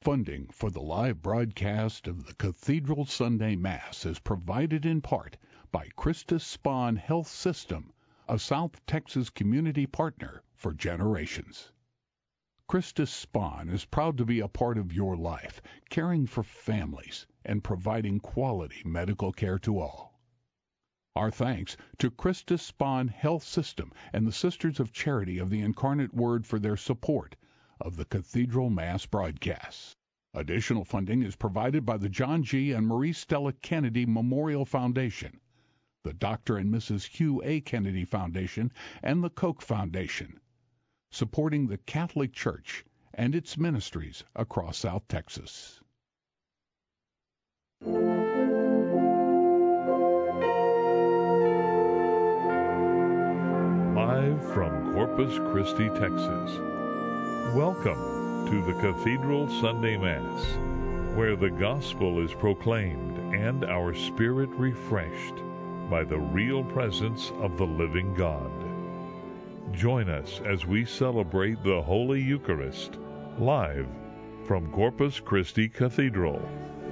Funding for the live broadcast of the Cathedral Sunday Mass is provided in part by Christus Spohn Health System, a South Texas community partner for generations. Christus Spohn is proud to be a part of your life, caring for families and providing quality medical care to all. Our thanks to Christus Spohn Health System and the Sisters of Charity of the Incarnate Word for their support of the Cathedral Mass broadcasts. Additional funding is provided by the John G. and Marie Stella Kennedy Memorial Foundation, the Dr. and Mrs. Hugh A. Kennedy Foundation, and the Koch Foundation, supporting the Catholic Church and its ministries across South Texas. Live from Corpus Christi, Texas. Welcome to the Cathedral Sunday Mass, where the gospel is proclaimed and our spirit refreshed by the real presence of the living God. Join us as we celebrate the Holy Eucharist, live from Corpus Christi Cathedral.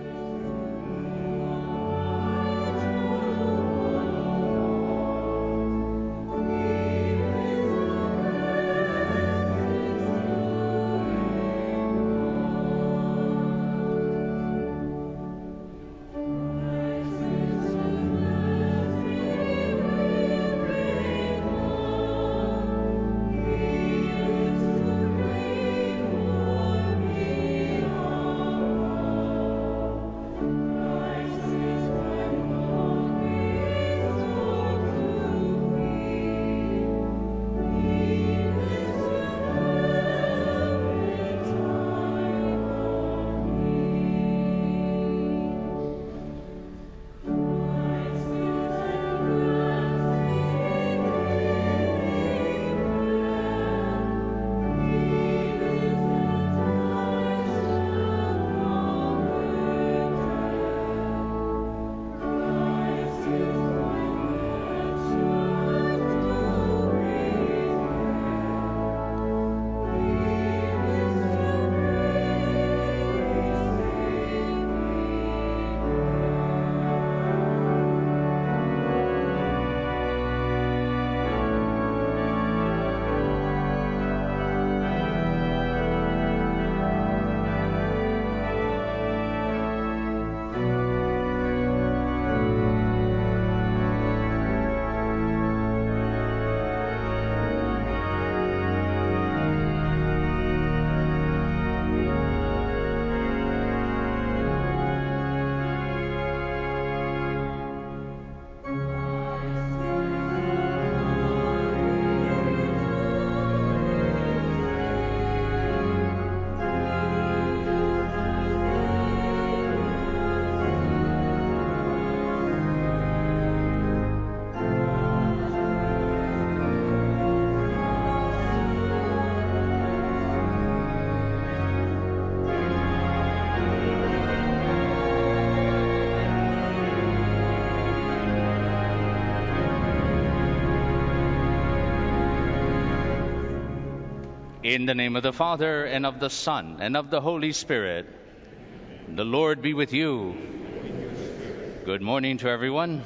In the name of the Father, and of the Son, and of the Holy Spirit. The Lord be with you. Good morning to everyone.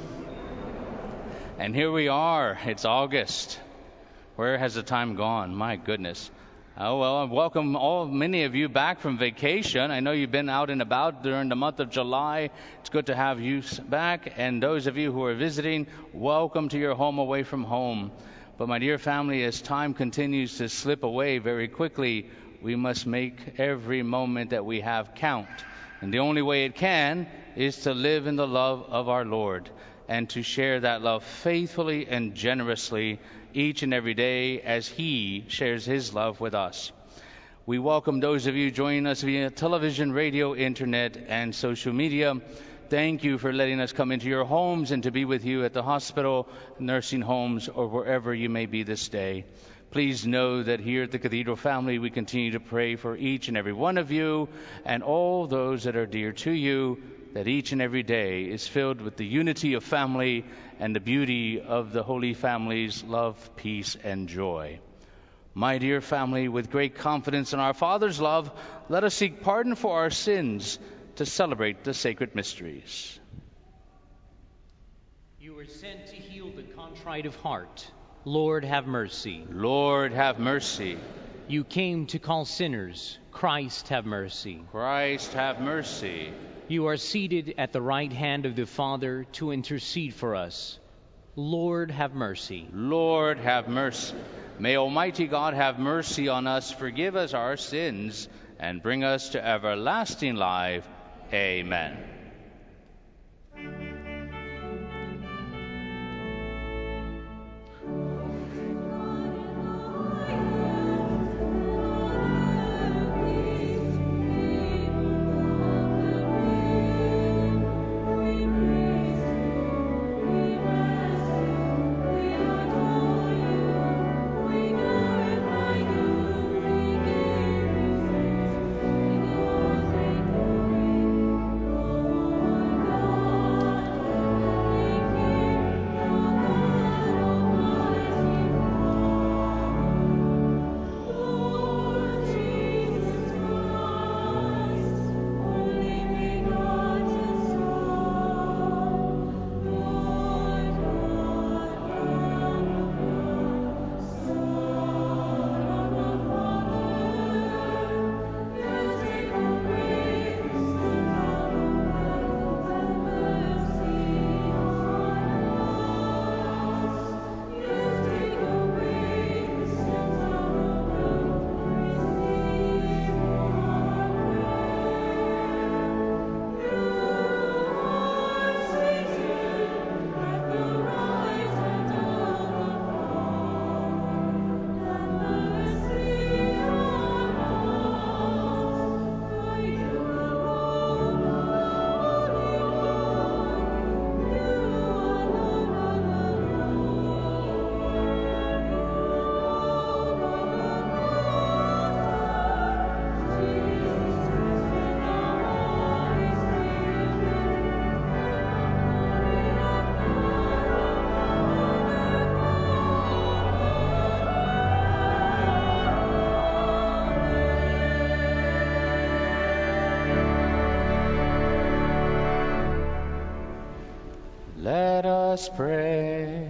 And here we are. It's August. Where has the time gone? My goodness. Oh, well, I welcome many of you back from vacation. I know you've been out and about during the month of July. It's good to have you back. And those of you who are visiting, welcome to your home away from home. But my dear family, as time continues to slip away very quickly, we must make every moment that we have count. And the only way it can is to live in the love of our Lord and to share that love faithfully and generously each and every day as He shares His love with us. We welcome those of you joining us via television, radio, internet, and social media. Thank you for letting us come into your homes and to be with you at the hospital, nursing homes, or wherever you may be this day. Please know that here at the Cathedral family, we continue to pray for each and every one of you and all those that are dear to you, that each and every day is filled with the unity of family and the beauty of the Holy Family's love, peace, and joy. My dear family, with great confidence in our Father's love, let us seek pardon for our sins to celebrate the sacred mysteries. You were sent to heal the contrite of heart. Lord, have mercy. Lord, have mercy. You came to call sinners. Christ, have mercy. Christ, have mercy. You are seated at the right hand of the Father to intercede for us. Lord, have mercy. Lord, have mercy. May Almighty God have mercy on us, forgive us our sins, and bring us to everlasting life. Amen. Let us pray.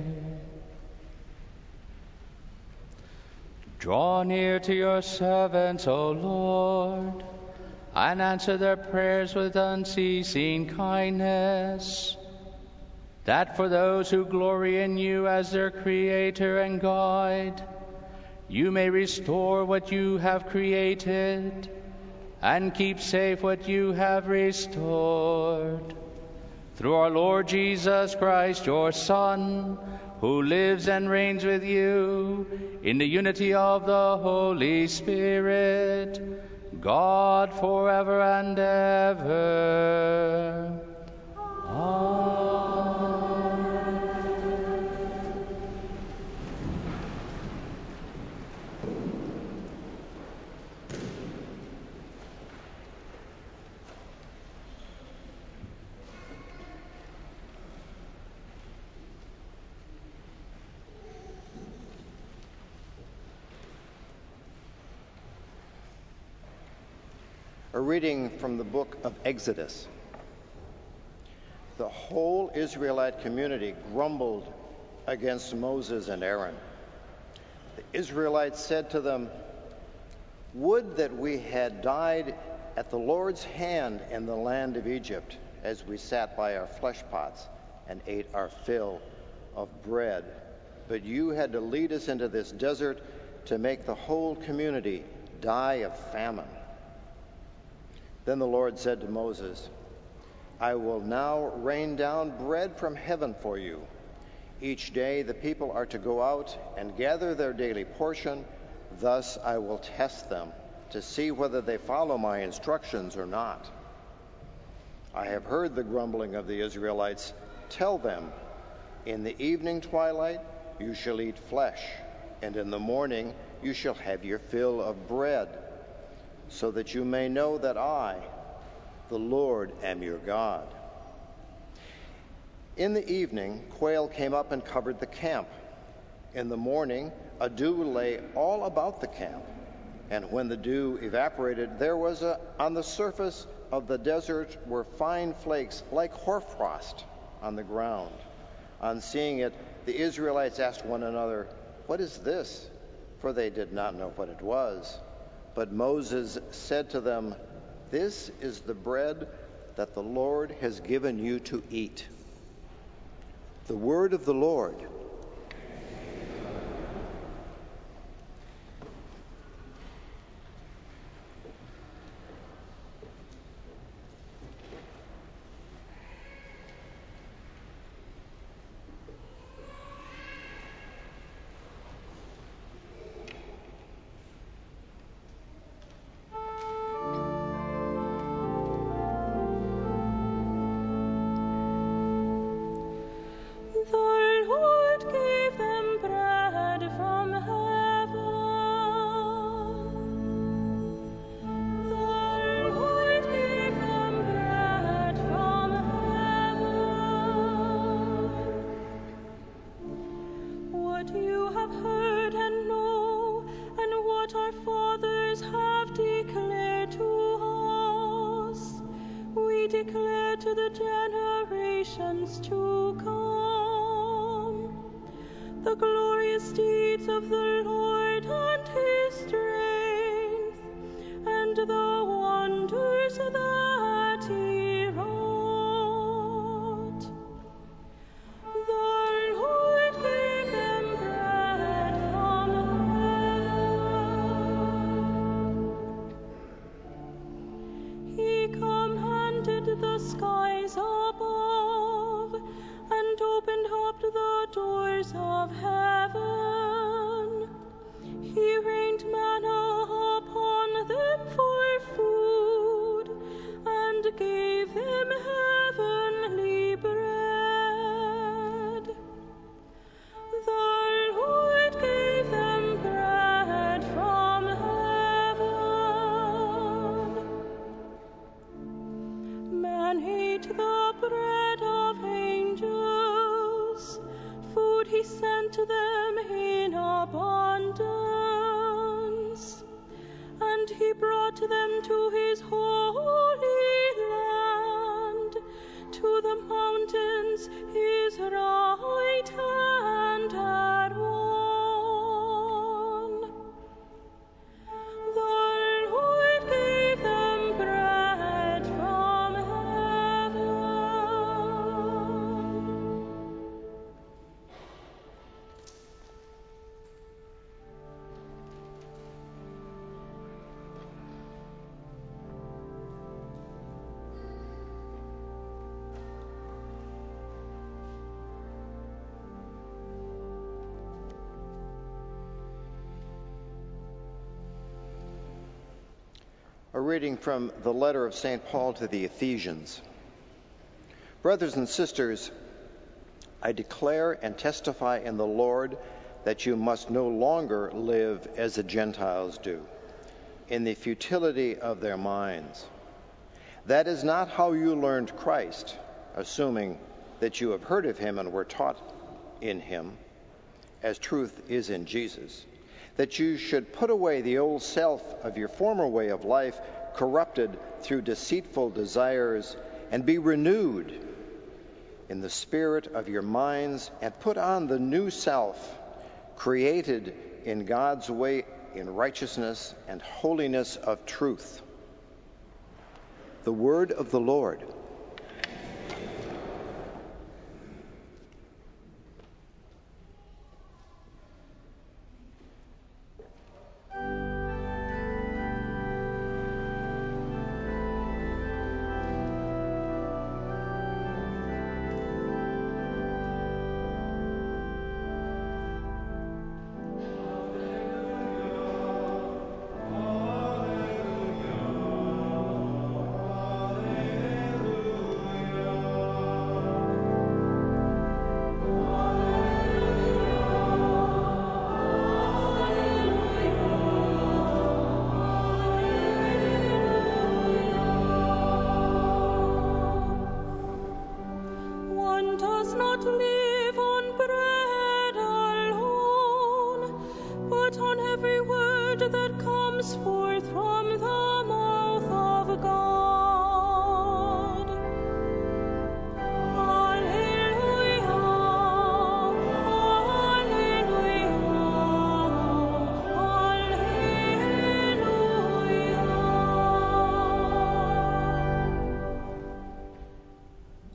Draw near to your servants, O Lord, and answer their prayers with unceasing kindness, that for those who glory in you as their Creator and Guide, you may restore what you have created and keep safe what you have restored. Through our Lord Jesus Christ, your Son, who lives and reigns with you in the unity of the Holy Spirit, God forever and ever. Amen. A reading from the book of Exodus. The whole Israelite community grumbled against Moses and Aaron. The Israelites said to them, "Would that we had died at the Lord's hand in the land of Egypt, as we sat by our flesh pots and ate our fill of bread. But you had to lead us into this desert to make the whole community die of famine." Then the Lord said to Moses, "I will now rain down bread from heaven for you. Each day the people are to go out and gather their daily portion. Thus I will test them to see whether they follow my instructions or not. I have heard the grumbling of the Israelites. Tell them, in the evening twilight you shall eat flesh, and in the morning you shall have your fill of bread, so that you may know that I, the Lord, am your God." In the evening, quail came up and covered the camp. In the morning, a dew lay all about the camp, and when the dew evaporated, there was on the surface of the desert were fine flakes like hoarfrost on the ground. On seeing it, the Israelites asked one another, "What is this?" For they did not know what it was. But Moses said to them, "This is the bread that the Lord has given you to eat." The word of the Lord. Declare to the generations to come the glorious deeds of the Lord and his strength, and the wonders that he wrought. The Lord gave them bread from heaven. He commanded the skies above, and opened up the doors of heaven. He rained manna upon them for food, and gave them heavenly bread. The Lord gave them bread from heaven. Man ate the bread of angels, food he sent to them in abundance, and he brought them to his holy land, to the mountains his right hand had won. The Lord gave them bread from heaven. A reading from the letter of St. Paul to the Ephesians. Brothers and sisters, I declare and testify in the Lord that you must no longer live as the Gentiles do, in the futility of their minds. That is not how you learned Christ, assuming that you have heard of him and were taught in him, as truth is in Jesus, that you should put away the old self of your former way of life, corrupted through deceitful desires, and be renewed in the spirit of your minds, and put on the new self, created in God's way in righteousness and holiness of truth. The word of the Lord.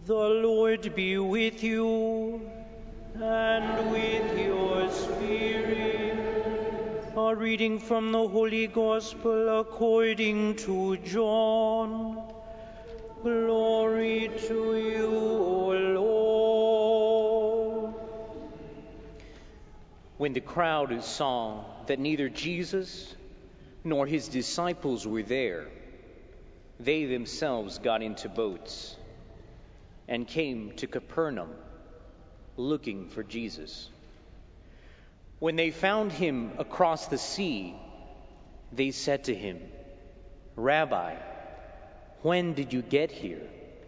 The Lord be with you, and with your spirit. A reading from the Holy Gospel according to John. Glory to you, O Lord. When the crowd saw that neither Jesus nor his disciples were there, they themselves got into boats and came to Capernaum, looking for Jesus. When they found him across the sea, they said to him, "Rabbi, when did you get here?"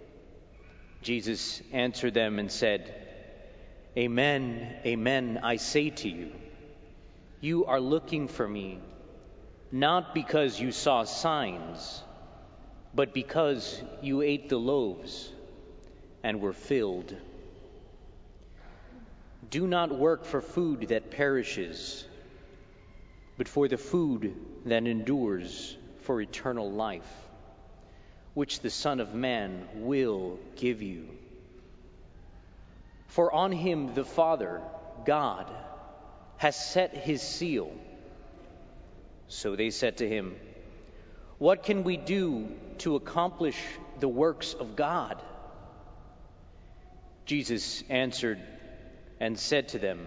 Jesus answered them and said, "Amen, amen, I say to you, you are looking for me, not because you saw signs, but because you ate the loaves and were filled. Do not work for food that perishes, but for the food that endures for eternal life, which the Son of Man will give you. For on him the Father, God, has set his seal." So they said to him, "What can we do to accomplish the works of God?" Jesus answered and said to them,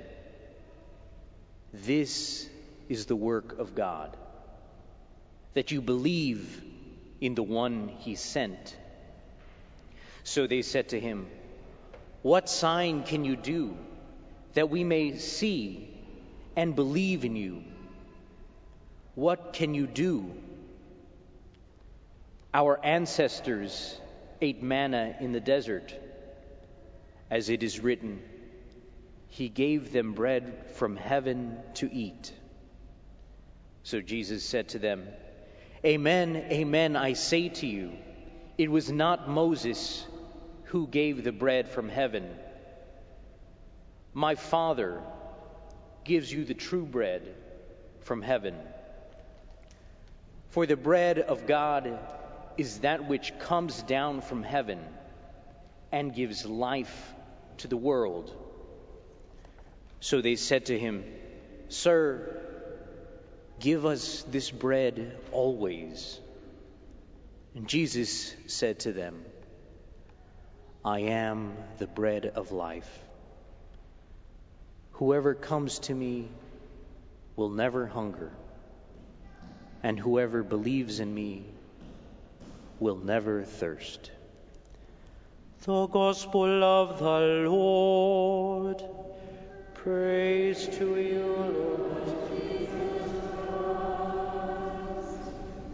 "This is the work of God, that you believe in the one he sent." So they said to him, "What sign can you do that we may see and believe in you? What can you do?" "Our ancestors ate manna in the desert. As it is written, he gave them bread from heaven to eat." So Jesus said to them, "Amen, amen, I say to you, it was not Moses who gave the bread from heaven. My Father gives you the true bread from heaven. For the bread of God is that which comes down from heaven and gives life to the world." So they said to him, "Sir, give us this bread always." And Jesus said to them, "I am the bread of life. Whoever comes to me will never hunger, and whoever believes in me will never thirst." The Gospel of the Lord. Praise to you, Lord Jesus Christ.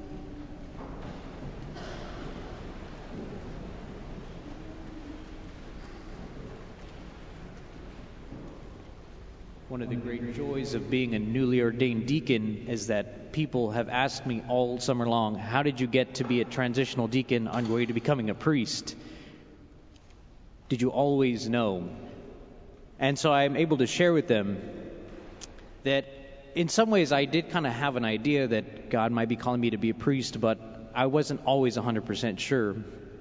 One of the great joys of being a newly ordained deacon is that people have asked me all summer long, "How did you get to be a transitional deacon on your way to becoming a priest? Did you always know?" And so I'm able to share with them that in some ways I did kind of have an idea that God might be calling me to be a priest, but I wasn't always 100% sure.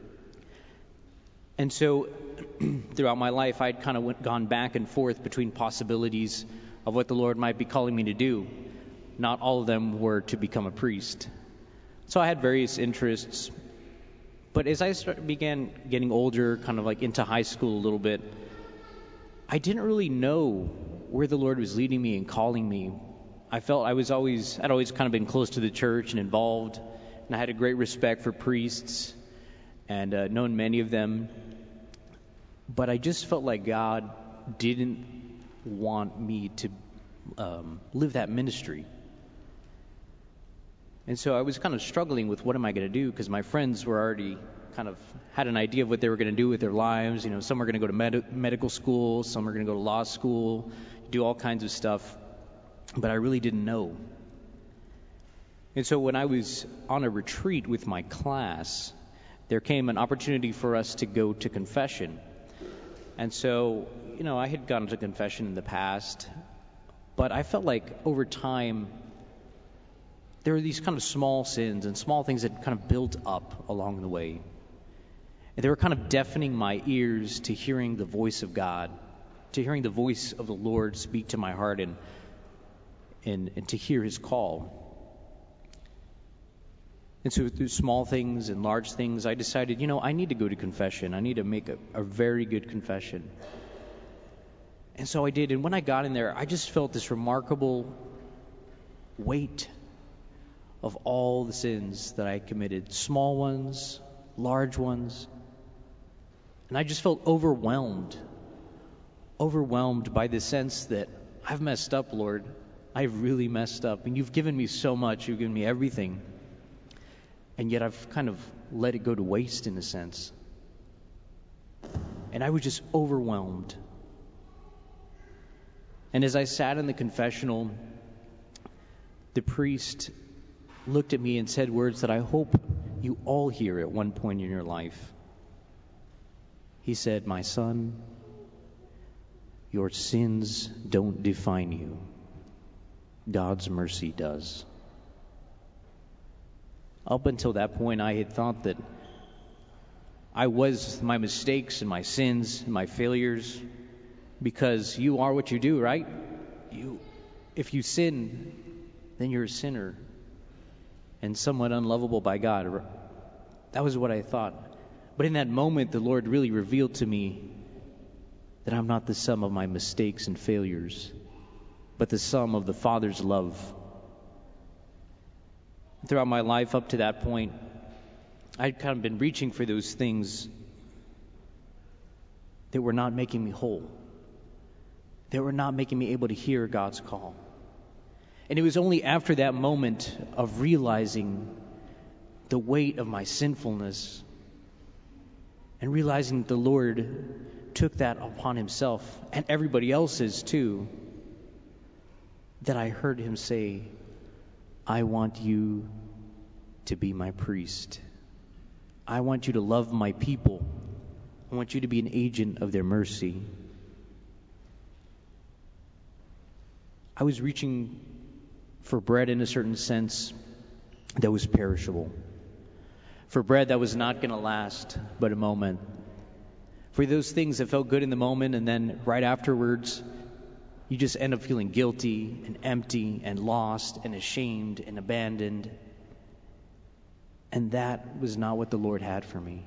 And so throughout my life, I'd kind of gone back and forth between possibilities of what the Lord might be calling me to do. Not all of them were to become a priest. So I had various interests. But as I began getting older, kind of like into high school a little bit, I didn't really know where the Lord was leading me and calling me. I felt I'd always kind of been close to the church and involved, and I had a great respect for priests and known many of them. But I just felt like God didn't want me to live that ministry. And so I was kind of struggling with what am I going to do, because my friends were already kind of had an idea of what they were going to do with their lives. You know, some were going to go to medical school, some were going to go to law school, do all kinds of stuff. But I really didn't know. And so when I was on a retreat with my class, there came an opportunity for us to go to confession. And so, you know, I had gone to confession in the past, but I felt like over time there were these kind of small sins and small things that kind of built up along the way. And they were kind of deafening my ears to hearing the voice of God, to hearing the voice of the Lord speak to my heart and to hear his call. And so through small things and large things, I decided, I need to go to confession. I need to make a very good confession. And so I did. And when I got in there, I just felt this remarkable weight of all the sins that I committed, small ones, large ones. And I just felt overwhelmed by the sense that I've messed up, Lord. I've really messed up. And you've given me so much. You've given me everything. And yet I've kind of let it go to waste in a sense. And I was just overwhelmed. And as I sat in the confessional, the priest looked at me and said words that I hope you all hear at one point in your life. He said, "My son, your sins don't define you. God's mercy does." Up until that point, I had thought that I was my mistakes and my sins and my failures, because you are what you do, right? If you sin, then you're a sinner and somewhat unlovable by God. That was what I thought. But in that moment, the Lord really revealed to me that I'm not the sum of my mistakes and failures, but the sum of the Father's love. Throughout my life up to that point, I'd kind of been reaching for those things that were not making me whole, that were not making me able to hear God's call. And it was only after that moment of realizing the weight of my sinfulness and realizing the Lord took that upon himself, and everybody else's too, that I heard him say, "I want you to be my priest. I want you to love my people. I want you to be an agent of their mercy." I was reaching for bread in a certain sense that was perishable. For bread that was not going to last but a moment. For those things that felt good in the moment, and then right afterwards, you just end up feeling guilty and empty and lost and ashamed and abandoned. And that was not what the Lord had for me.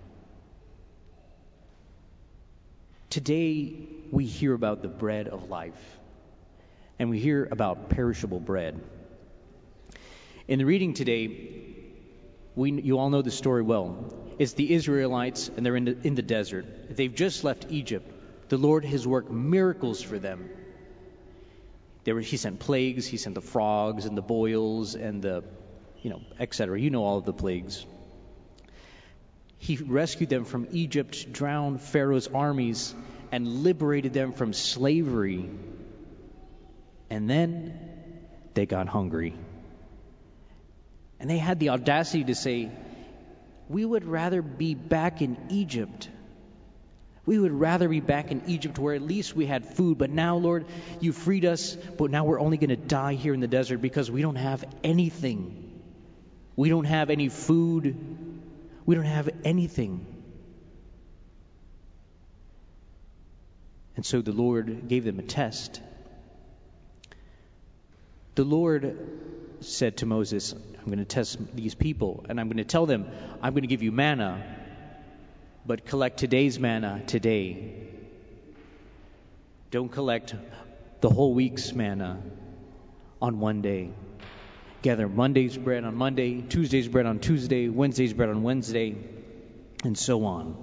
Today, we hear about the bread of life. And we hear about perishable bread. In the reading today, you all know the story well. It's the Israelites, and they're in the desert. They've just left Egypt. The Lord has worked miracles for them. He sent plagues. He sent the frogs and the boils and the, etc. You know all of the plagues. He rescued them from Egypt, drowned Pharaoh's armies, and liberated them from slavery. And then they got hungry. And they had the audacity to say, "We would rather be back in Egypt. We would rather be back in Egypt where at least we had food. But now, Lord, you freed us, but now we're only going to die here in the desert because we don't have anything. We don't have any food. We don't have anything." And so the Lord gave them a test. The Lord said to Moses, "I'm going to test these people, and I'm going to tell them, I'm going to give you manna, but collect today's manna today. Don't collect the whole week's manna on one day. Gather Monday's bread on Monday, Tuesday's bread on Tuesday, Wednesday's bread on Wednesday, and so on."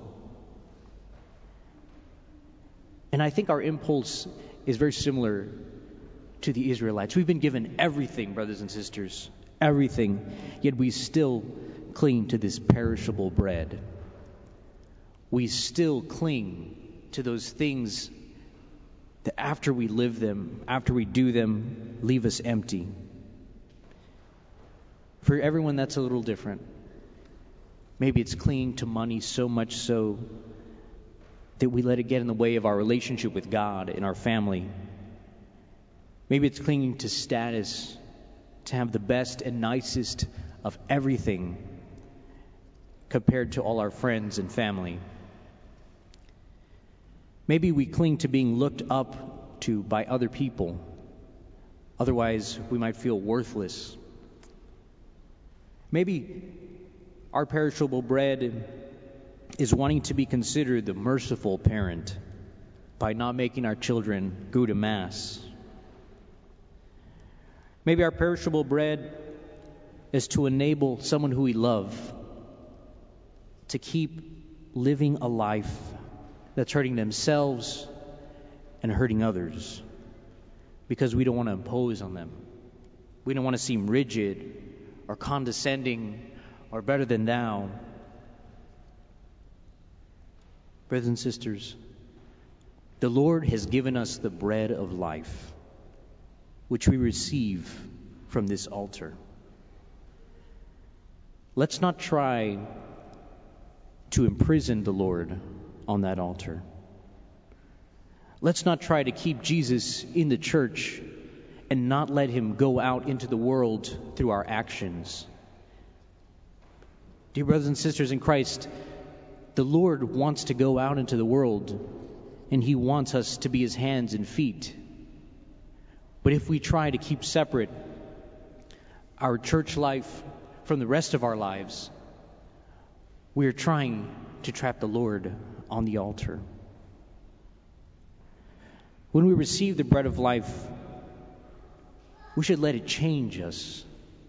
And I think our impulse is very similar to the Israelites. We've been given everything, brothers and sisters, everything, yet we still cling to this perishable bread. We still cling to those things that after we live them, after we do them, leave us empty. For everyone, that's a little different. Maybe it's clinging to money so much so that we let it get in the way of our relationship with God and our family. Maybe it's clinging to status, to have the best and nicest of everything compared to all our friends and family. Maybe we cling to being looked up to by other people. Otherwise, we might feel worthless. Maybe our perishable bread is wanting to be considered the merciful parent by not making our children go to Mass. Maybe our perishable bread is to enable someone who we love to keep living a life that's hurting themselves and hurting others because we don't want to impose on them. We don't want to seem rigid or condescending or better than thou. Brothers and sisters, the Lord has given us the bread of life, which we receive from this altar. Let's not try to imprison the Lord on that altar. Let's not try to keep Jesus in the church and not let him go out into the world through our actions. Dear brothers and sisters in Christ, the Lord wants to go out into the world, and he wants us to be his hands and feet. But if we try to keep separate our church life from the rest of our lives, we are trying to trap the Lord on the altar. When we receive the bread of life, we should let it change us.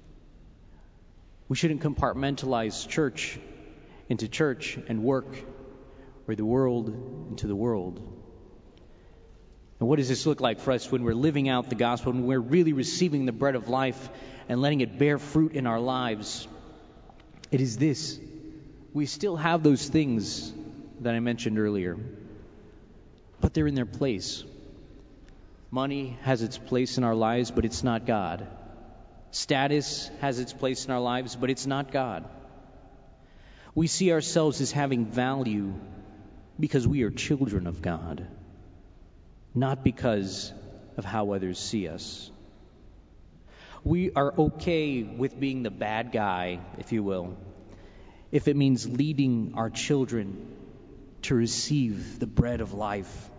We shouldn't compartmentalize church into church and work, or the world into the world. And what does this look like for us when we're living out the gospel, when we're really receiving the bread of life and letting it bear fruit in our lives? It is this. We still have those things that I mentioned earlier, but they're in their place. Money has its place in our lives, but it's not God. Status has its place in our lives, but it's not God. We see ourselves as having value because we are children of God, not because of how others see us. We are okay with being the bad guy, if you will, if it means leading our children to receive the bread of life.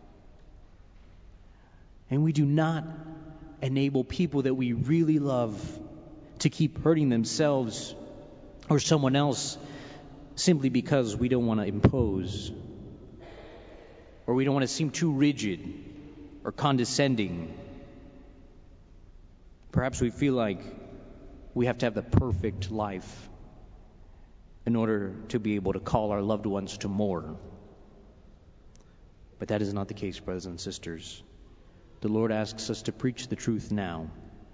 And we do not enable people that we really love to keep hurting themselves or someone else simply because we don't want to impose, or we don't want to seem too rigid or condescending. Perhaps we feel like we have to have the perfect life in order to be able to call our loved ones to more. But that is not the case, brothers and sisters. The Lord asks us to preach the truth now.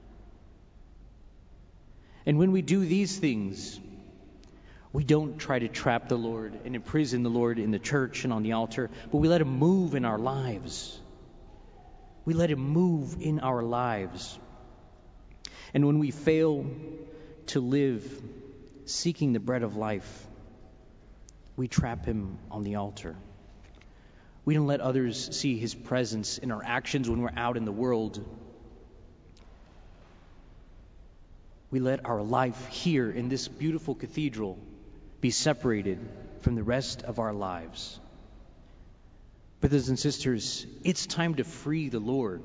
And when we do these things, we don't try to trap the Lord and imprison the Lord in the church and on the altar, but we let him move in our lives. We let him move in our lives. And when we fail to live seeking the bread of life, we trap him on the altar. We don't let others see his presence in our actions when we're out in the world. We let our life here in this beautiful cathedral be separated from the rest of our lives. Brothers and sisters, it's time to free the Lord.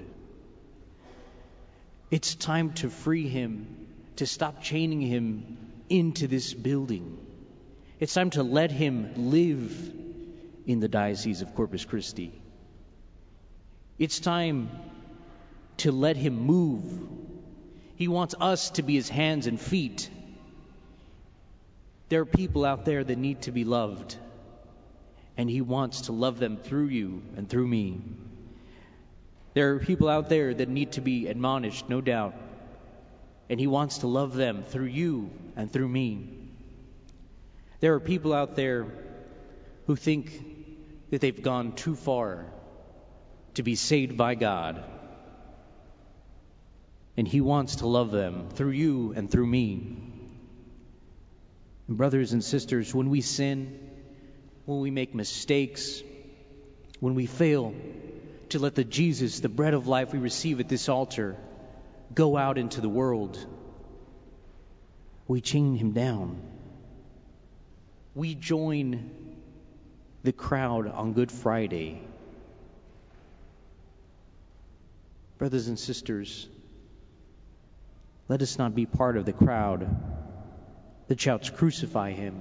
It's time to free him, to stop chaining him into this building. It's time to let him live in the Diocese of Corpus Christi. It's time to let him move. He wants us to be his hands and feet. There are people out there that need to be loved, and he wants to love them through you and through me. There are people out there that need to be admonished, no doubt, and he wants to love them through you and through me. There are people out there who think that they've gone too far to be saved by God, and he wants to love them through you and through me. And brothers and sisters, when we sin, when we make mistakes, when we fail to let the Jesus, the bread of life we receive at this altar, go out into the world, we chain him down. We join the crowd on Good Friday Brothers and sisters, let us not be part of the crowd that shouts, "Crucify him."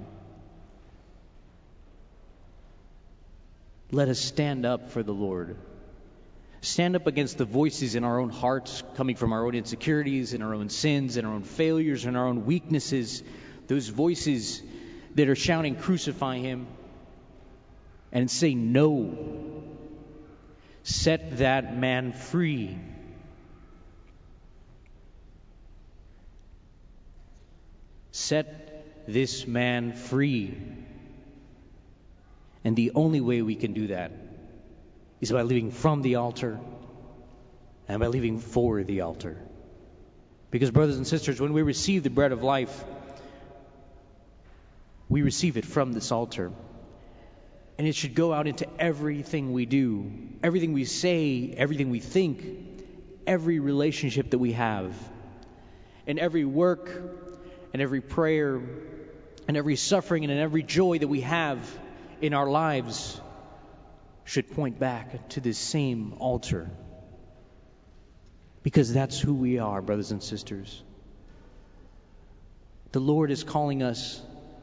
Let us stand up for the Lord. Stand up against the voices in our own hearts, coming from our own insecurities and our own sins and our own failures and our own weaknesses. Those voices that are shouting, "Crucify him," and say, "No. Set that man free." Set this man free. And the only way we can do that is by living from the altar and by living for the altar. Because, brothers and sisters, when we receive the bread of life, we receive it from this altar. And it should go out into everything we do, everything we say, everything we think, every relationship that we have, and every work, and every prayer, and every suffering, and every joy that we have in our lives should point back to this same altar. Because that's who we are, brothers and sisters. The Lord is calling us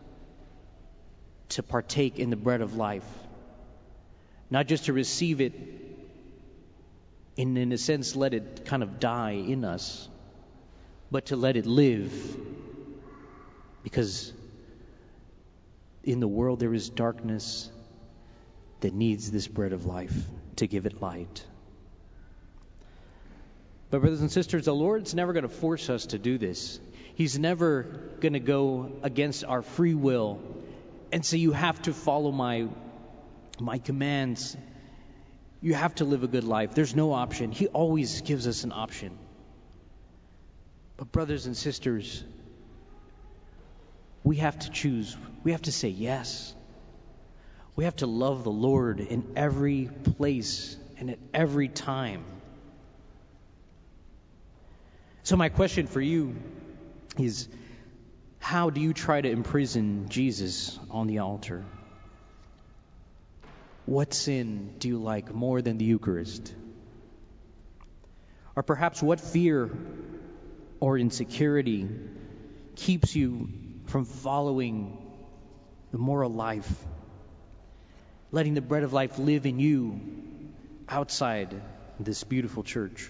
to partake in the bread of life. Not just to receive it and in a sense let it kind of die in us, but to let it live. Because in the world there is darkness that needs this bread of life to give it light. But brothers and sisters, the Lord's never going to force us to do this. He's never going to go against our free will and say, "You have to follow my commands. You have to live a good life." There's no option. He always gives us an option. But brothers and sisters, we have to choose. We have to say yes. We have to love the Lord in every place and at every time. So my question for you is, how do you try to imprison Jesus on the altar? What sin do you like more than the Eucharist? Or perhaps what fear or insecurity keeps you from following the moral life, letting the bread of life live in you outside this beautiful church?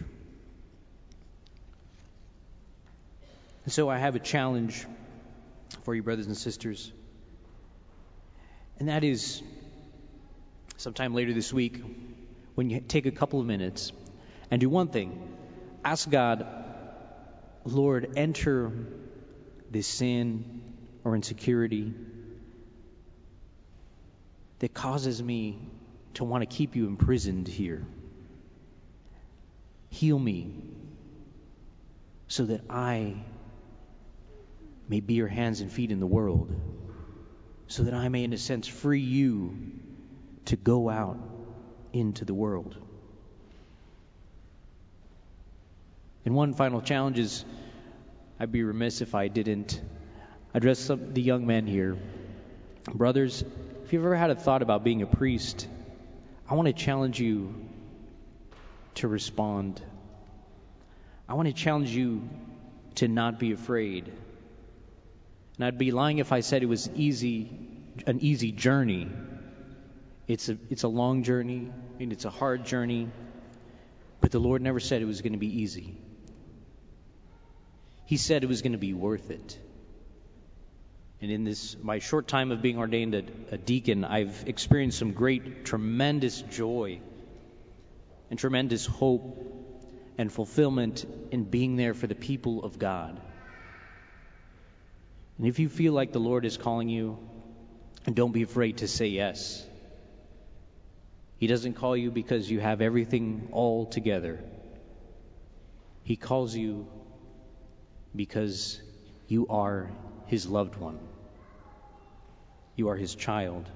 And so I have a challenge for you, brothers and sisters. And that is, sometime later this week, when you take a couple of minutes and do one thing, ask God, "Lord, enter this sin or insecurity that causes me to want to keep you imprisoned here. Heal me so that I may be your hands and feet in the world, so that I may, in a sense, free you to go out into the world." And one final challenge is, I'd be remiss if I didn't address the young men here. Brothers, if you've ever had a thought about being a priest, I want to challenge you to respond. I want to challenge you to not be afraid. And I'd be lying if I said it was an easy journey. It's a long journey, and it's a hard journey, but the Lord never said it was going to be easy. He said it was going to be worth it. And in this, my short time of being ordained a deacon, I've experienced some tremendous joy and tremendous hope and fulfillment in being there for the people of God. And if you feel like the Lord is calling you, don't be afraid to say yes. He doesn't call you because you have everything all together. He calls you because you are His loved one. You are His child.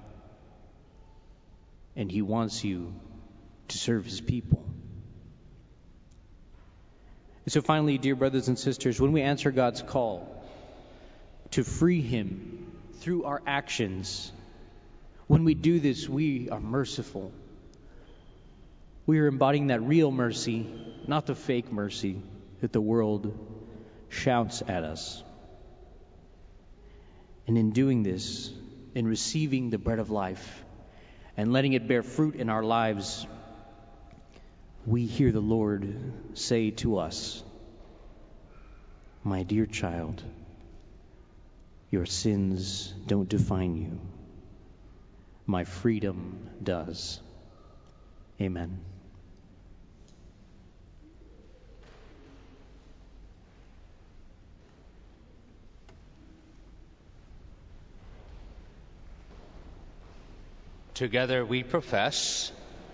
And He wants you to serve His people. And so finally, dear brothers and sisters, when we answer God's call to free Him through our actions, when we do this, we are merciful. We are embodying that real mercy, not the fake mercy that the world shouts at us. And in doing this, in receiving the bread of life and letting it bear fruit in our lives, we hear the Lord say to us, "My dear child, your sins don't define you. My freedom does." Amen. Together we profess,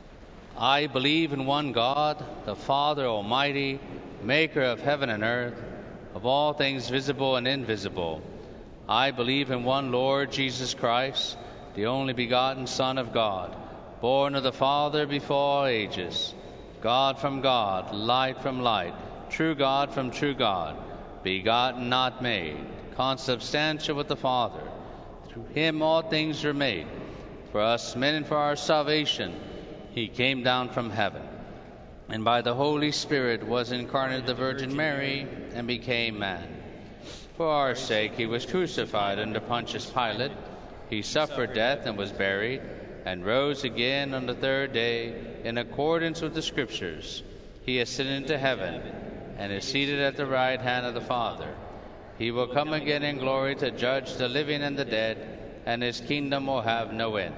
I believe in one God, the Father Almighty, maker of heaven and earth, of all things visible and invisible. I believe in one Lord Jesus Christ, the only begotten Son of God, born of the Father before all ages, God from God, light from light, true God from true God, begotten, not made, consubstantial with the Father. Through him all things were made. For us men and for our salvation, he came down from heaven, and by the Holy Spirit was incarnate of the Virgin Mary, and became man. For our sake he was crucified under Pontius Pilate. He suffered death and was buried, and rose again on the third day, in accordance with the Scriptures. He ascended into heaven, and is seated at the right hand of the Father. He will come again in glory to judge the living and the dead, and his kingdom will have no end.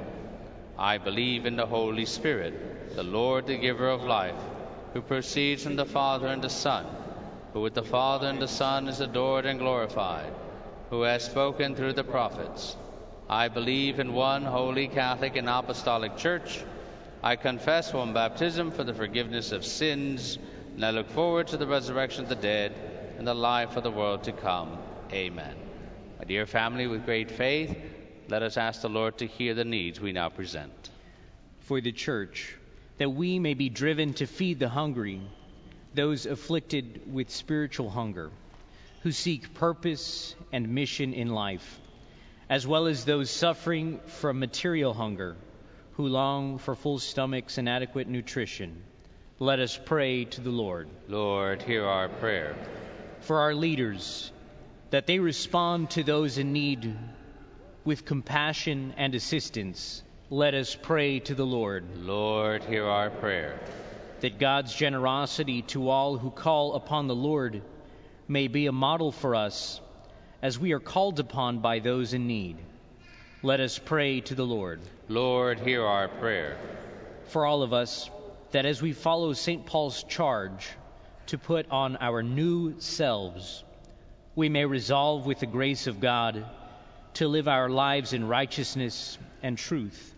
I believe in the Holy Spirit, the Lord, the giver of life, who proceeds from the Father and the Son, who with the Father and the Son is adored and glorified, who has spoken through the prophets. I believe in one holy Catholic and Apostolic Church. I confess one baptism for the forgiveness of sins, and I look forward to the resurrection of the dead and the life of the world to come. Amen. My dear family, with great faith, let us ask the Lord to hear the needs we now present. For the Church, that we may be driven to feed the hungry, those afflicted with spiritual hunger, who seek purpose and mission in life, as well as those suffering from material hunger, who long for full stomachs and adequate nutrition. Let us pray to the Lord. Lord, hear our prayer. For our leaders, that they respond to those in need with compassion and assistance, let us pray to the Lord. Lord, hear our prayer. That God's generosity to all who call upon the Lord may be a model for us as we are called upon by those in need. Let us pray to the Lord. Lord, hear our prayer. For all of us, that as we follow St. Paul's charge to put on our new selves, we may resolve with the grace of God to live our lives in righteousness and truth.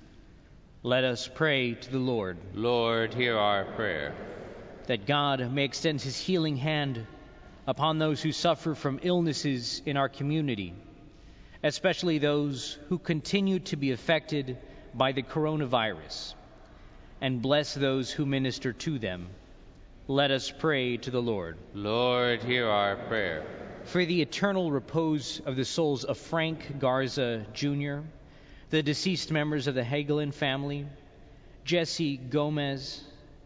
Let us pray to the Lord. Lord, hear our prayer. That God may extend his healing hand upon those who suffer from illnesses in our community, especially those who continue to be affected by the coronavirus, and bless those who minister to them. Let us pray to the Lord. Lord, hear our prayer. For the eternal repose of the souls of Frank Garza Jr., the deceased members of the Hagelin family, Jesse Gomez,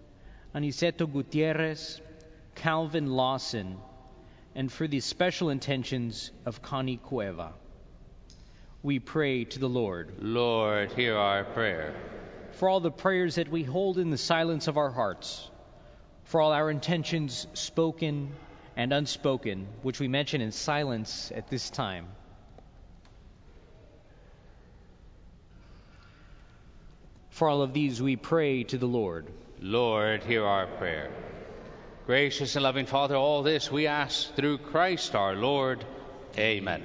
Aniceto Gutierrez, Calvin Lawson, and for the special intentions of Connie Cueva. We pray to the Lord. Lord, hear our prayer. For all the prayers that we hold in the silence of our hearts, for all our intentions spoken and unspoken, which we mention in silence at this time. For all of these we pray to the Lord. Lord, hear our prayer. Gracious and loving Father, all this we ask through Christ our Lord. Amen.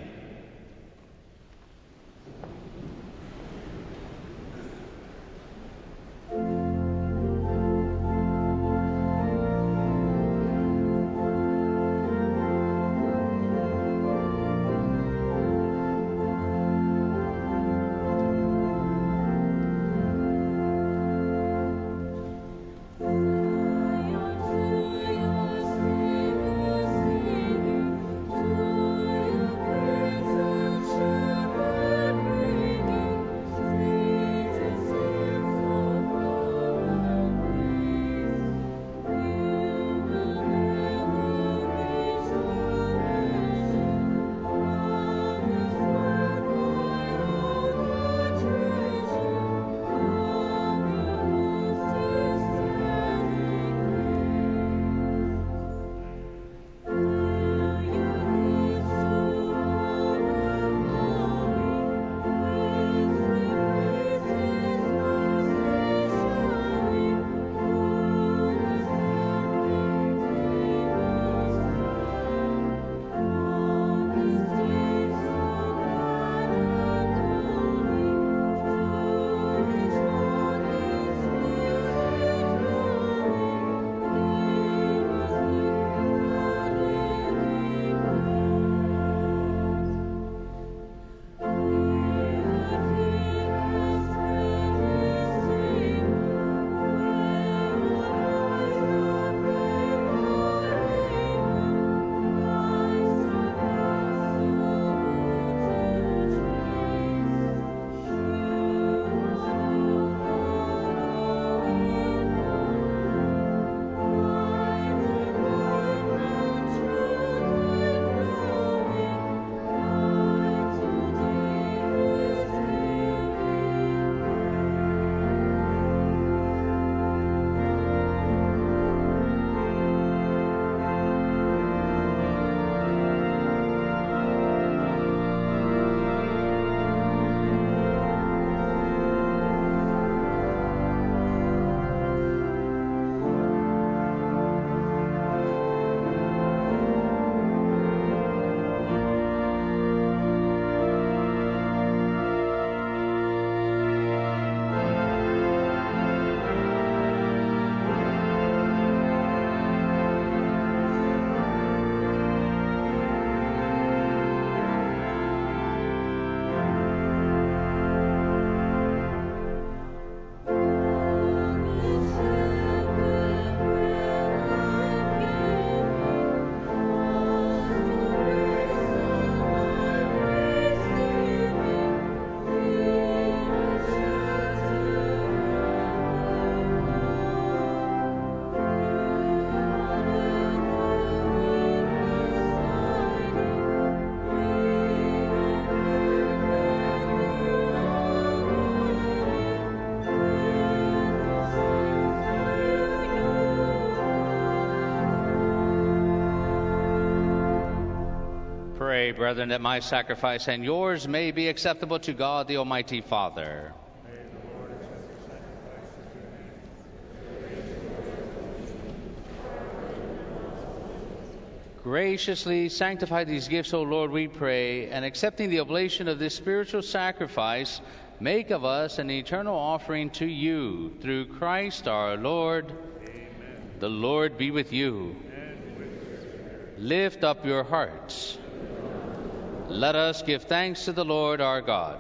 pray, brethren, that my sacrifice and yours may be acceptable to God, the Almighty Father. Graciously sanctify these gifts, O Lord, we pray, and accepting the oblation of this spiritual sacrifice, make of us an eternal offering to you, through Christ our Lord. Amen. The Lord be with you. And with your spirit. Lift up your hearts. Let us give thanks to the Lord our God.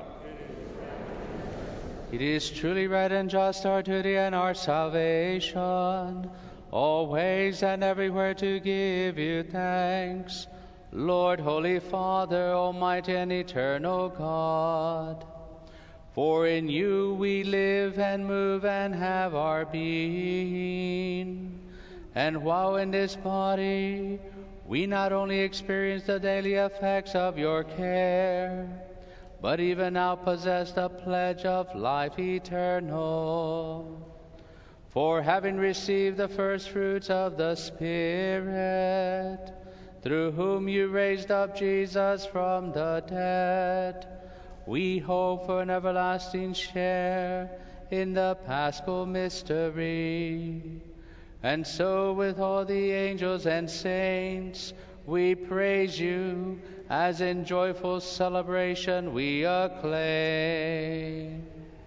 It is truly right and just, our duty and our salvation, always and everywhere to give you thanks, Lord, Holy Father, Almighty and eternal God. For in you we live and move and have our being. And while in this body, we not only experience the daily effects of your care, but even now possess the pledge of life eternal. For having received the first fruits of the Spirit, through whom you raised up Jesus from the dead, we hope for an everlasting share in the Paschal mystery. And so with all the angels and saints, we praise you, as in joyful celebration we acclaim.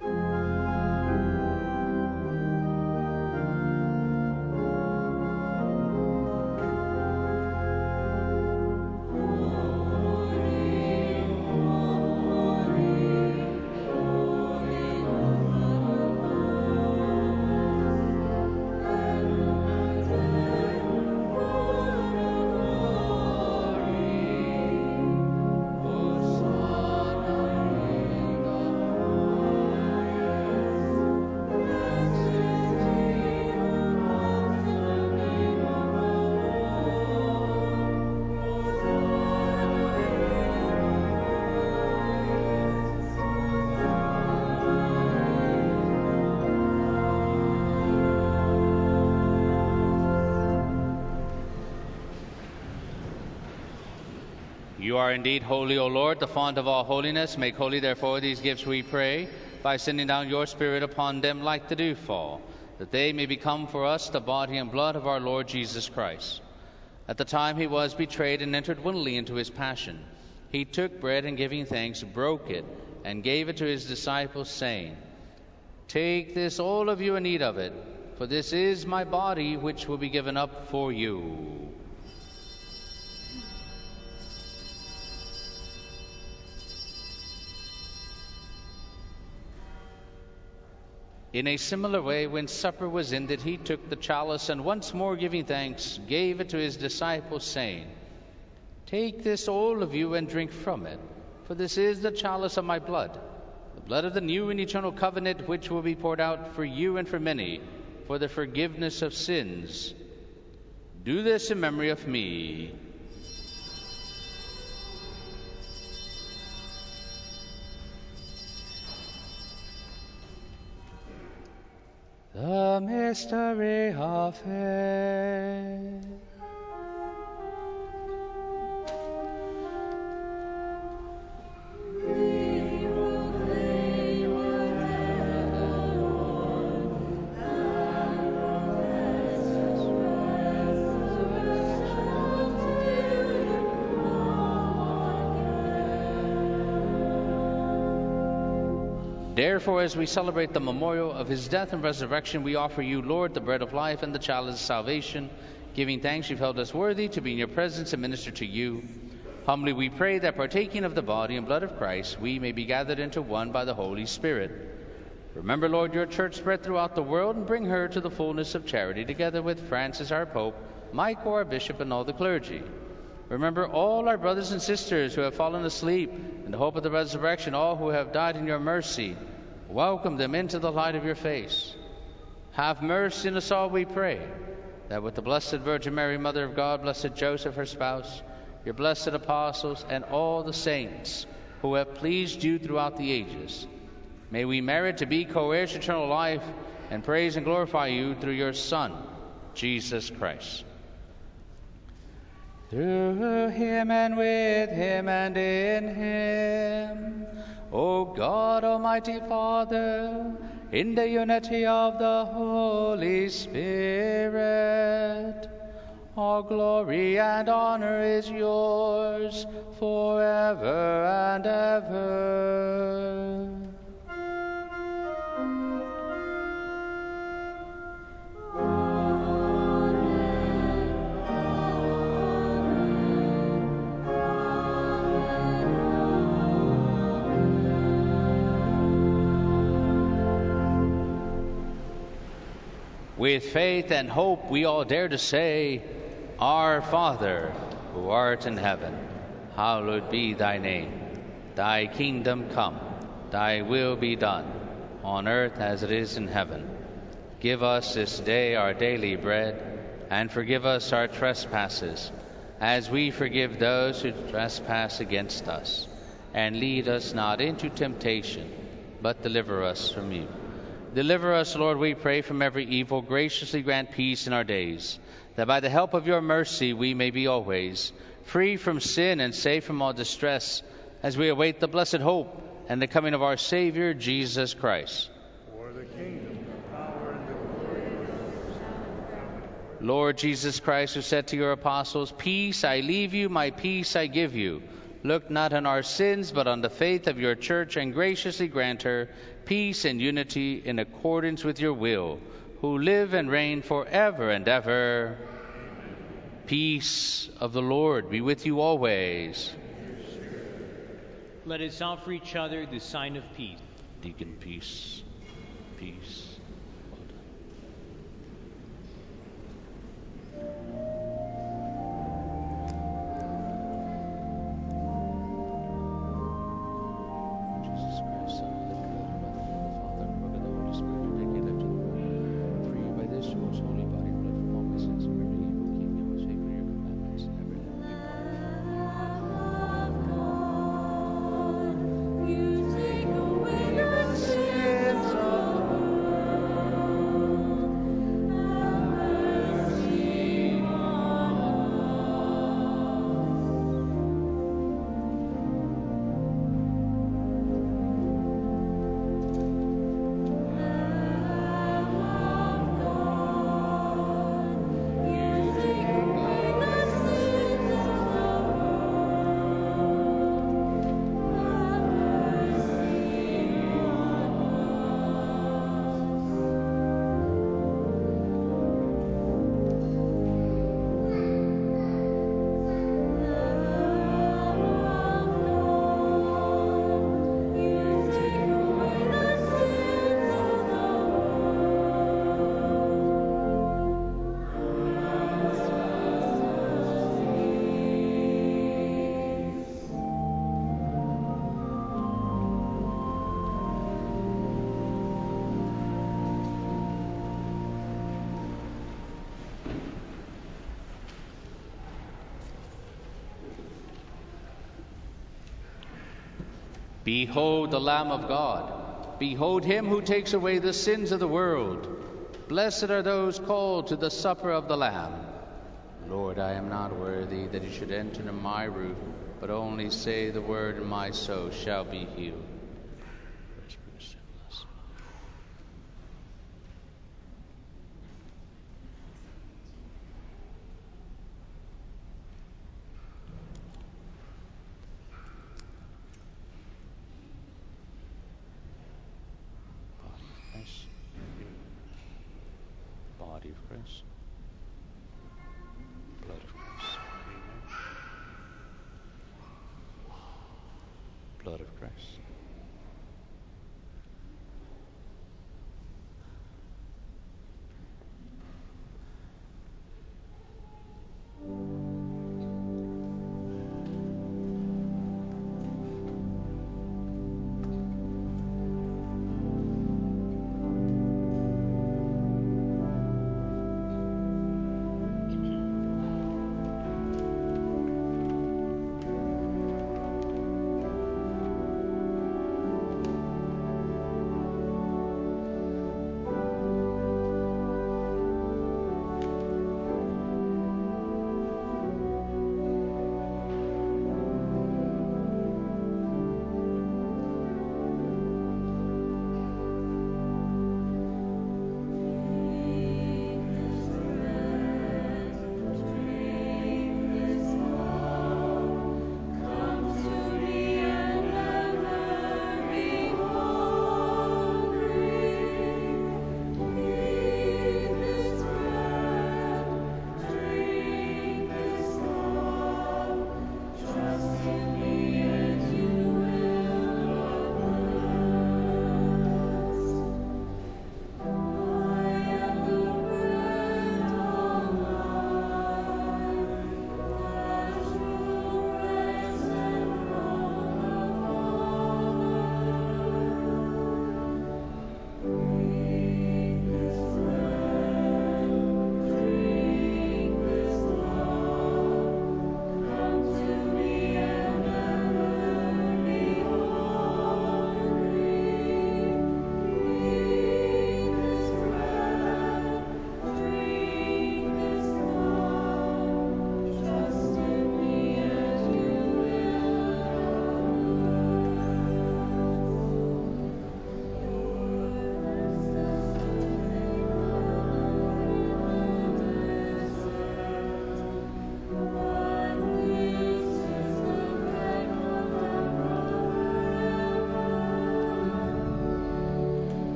You are indeed holy, O Lord, the font of all holiness. Make holy, therefore, these gifts, we pray, by sending down your Spirit upon them like the dewfall, that they may become for us the body and blood of our Lord Jesus Christ. At the time he was betrayed and entered willingly into his passion, he took bread and giving thanks, broke it, and gave it to his disciples, saying, Take this, all of you, and eat of it, for this is my body, which will be given up for you. In a similar way, when supper was ended, he took the chalice, and once more giving thanks, gave it to his disciples, saying, Take this, all of you, and drink from it, for this is the chalice of my blood, the blood of the new and eternal covenant, which will be poured out for you and for many, for the forgiveness of sins. Do this in memory of me. The mystery of faith. Therefore, as we celebrate the memorial of his death and resurrection, we offer you, Lord, the bread of life and the chalice of salvation, giving thanks you've held us worthy to be in your presence and minister to you. Humbly we pray that, partaking of the body and blood of Christ, we may be gathered into one by the Holy Spirit. Remember, Lord, your church spread throughout the world, and bring her to the fullness of charity, together with Francis our Pope, Michael our Bishop, and all the clergy. Remember all our brothers and sisters who have fallen asleep in the hope of the resurrection, all who have died in your mercy. Welcome them into the light of your face. Have mercy on us all, we pray, that with the Blessed Virgin Mary, Mother of God, Blessed Joseph, her spouse, your blessed apostles, and all the saints who have pleased you throughout the ages, may we merit to be co-heirs to eternal life and praise and glorify you through your Son, Jesus Christ. Through him and with him and in him, O God, Almighty Father, in the unity of the Holy Spirit, all glory and honor is yours forever and ever. With faith and hope we all dare to say, Our Father, who art in heaven, hallowed be thy name. Thy kingdom come, thy will be done, on earth as it is in heaven. Give us this day our daily bread, and forgive us our trespasses, as we forgive those who trespass against us. And lead us not into temptation, but deliver us from evil. Deliver us, Lord, we pray, from every evil. Graciously grant peace in our days, that by the help of your mercy we may be always free from sin and safe from all distress, as we await the blessed hope and the coming of our Savior, Jesus Christ. For the kingdom, the power, and the glory are yours. Lord Jesus Christ, who said to your apostles, Peace I leave you, my peace I give you. Look not on our sins, but on the faith of your church, and graciously grant her peace and unity in accordance with your will, who live and reign forever and ever. Peace of the Lord be with you always. Let us offer each other the sign of peace. Deacon, peace. Peace. Behold the Lamb of God. Behold him who takes away the sins of the world. Blessed are those called to the supper of the Lamb. Lord, I am not worthy that you should enter into my roof, but only say the word, and my soul shall be healed. Body of Christ. Blood of Christ. Blood of Christ.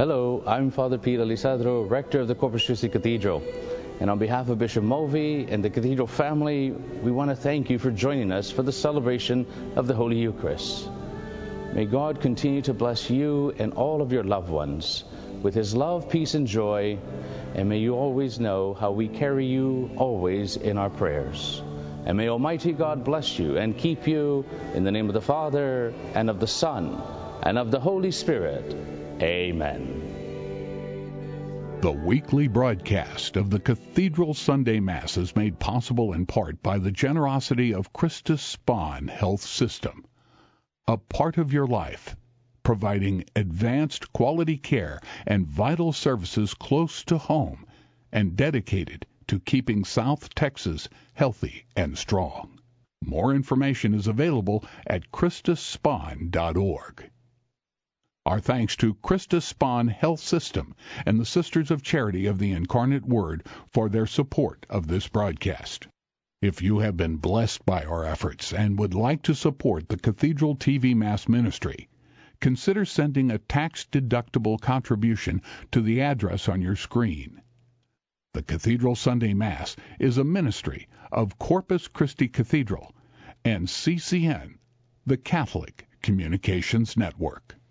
Hello, I'm Father Peter Lisadro, Rector of the Corpus Christi Cathedral. And on behalf of Bishop Mulvey and the Cathedral family, we want to thank you for joining us for the celebration of the Holy Eucharist. May God continue to bless you and all of your loved ones with His love, peace, and joy, and may you always know how we carry you always in our prayers. And may Almighty God bless you and keep you in the name of the Father, and of the Son, and of the Holy Spirit. Amen. The weekly broadcast of the Cathedral Sunday Mass is made possible in part by the generosity of Christus Spohn Health System, a part of your life, providing advanced quality care and vital services close to home and dedicated to keeping South Texas healthy and strong. More information is available at ChristusSpohn.org. Our thanks to Christus Spohn Health System and the Sisters of Charity of the Incarnate Word for their support of this broadcast. If you have been blessed by our efforts and would like to support the Cathedral TV Mass Ministry, consider sending a tax-deductible contribution to the address on your screen. The Cathedral Sunday Mass is a ministry of Corpus Christi Cathedral and CCN, the Catholic Communications Network.